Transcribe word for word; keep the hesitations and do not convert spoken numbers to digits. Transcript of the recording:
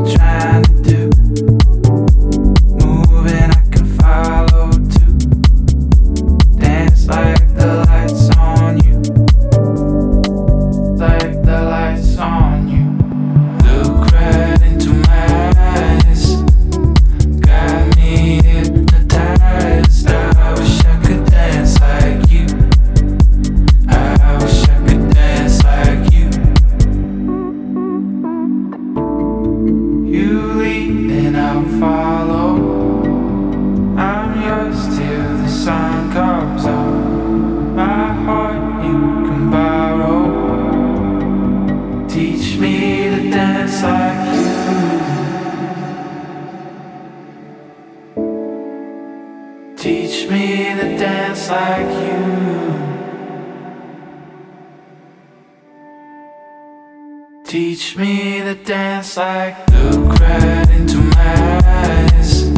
trying to do. Moving, I can follow too. Dance like the lights on you. Like the lights on you. Look right into my eyes. Got me hypnotized. I wish I could dance like you. I wish I could dance like you. You lead and I'll follow. I'm yours till the sun comes up. My heart you can borrow. Teach me to dance like you. Teach me to dance like you. Teach me to dance like. Look right into my eyes.